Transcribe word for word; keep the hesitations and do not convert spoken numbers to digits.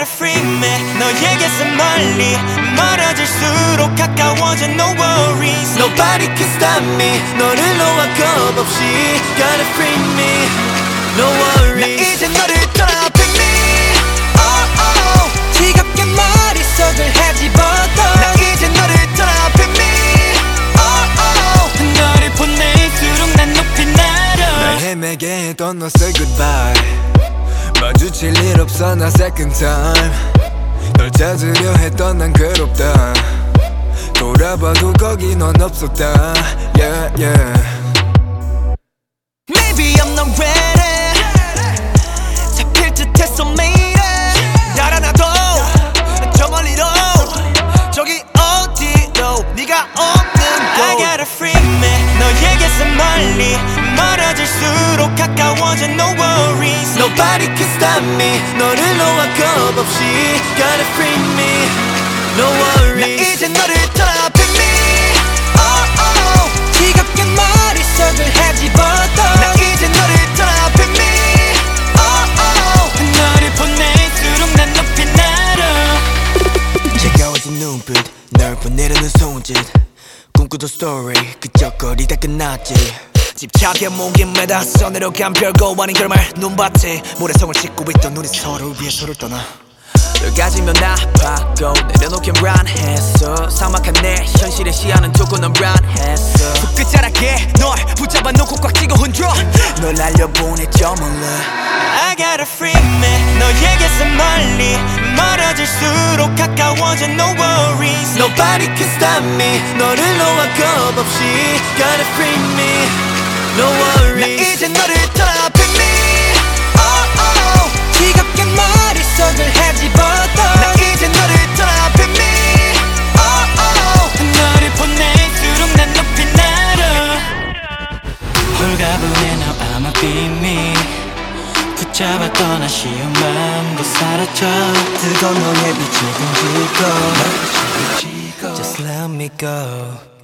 free man 너에게서 멀리 멀어질수록 가까워져 no worries Nobody can stop me 너를 놓아 겁 없이 Gotta free me No worries 나 이제 너를 떠나 pick me oh oh 지겹게 머릿속을 헤집어도 나 이제 너를 떠나 pick me oh oh 너를 보낼수록 난 높이 날아 날 헤매게 했던 너 say goodbye 마주칠 일 없어 나 second time 널 찾으려 했던 난 괴롭다 돌아봐도 거기 넌 없었다 Yeah yeah Maybe I'm not ready 잡힐 듯했어 매일에 달아나도 저 멀리로 저기 어디로 네가 없는 곳 I got a free man 너에게서 멀리 멀어질수록 가까워져 no worries Nobody can stop me 너를 놓아 겁 없이 Gotta free me No worries 나 이제 너를 떠나 pick me oh oh 지겹게 머릿속을 헤집어도 나 이제 너를 떠나 pick me oh oh 너를 보낼수록 난 높이 날아 차가워진 눈빛 널 보내려는 손짓 꿈꾸던 스토리 그저 거리다 끝났지 집착의 목이 매다 손으로 간 별거 아닌 결말 눈밭에 모래성을 짓고 있던 우리 서로를 위해 서로를 떠나 널 가지면 아파고 내려놓긴 란했어 삭막한 내 현실의 시야는 두고 넌 란했어 끝자락에 널 붙잡아 놓고 꽉 쥐고 흔들어 널 날려보냈죠 몰라 I got a free man 너에게서 멀리 멀어질수록 가까워져 no worries Nobody can stop me 너를 놓아 겁 없이 Gotta free me No worries 나 이제 너를 떠나 pick me oh oh 지겹게 머릿속을 헤집어도 나 이제 너를 떠나 pick me oh oh 너를 보낼수록 난 높이 날아 홀가분해 now I'ma be me 붙잡았던 아쉬운 마음도 사라져 뜨거운 너의 빛을 던지고 Just let me go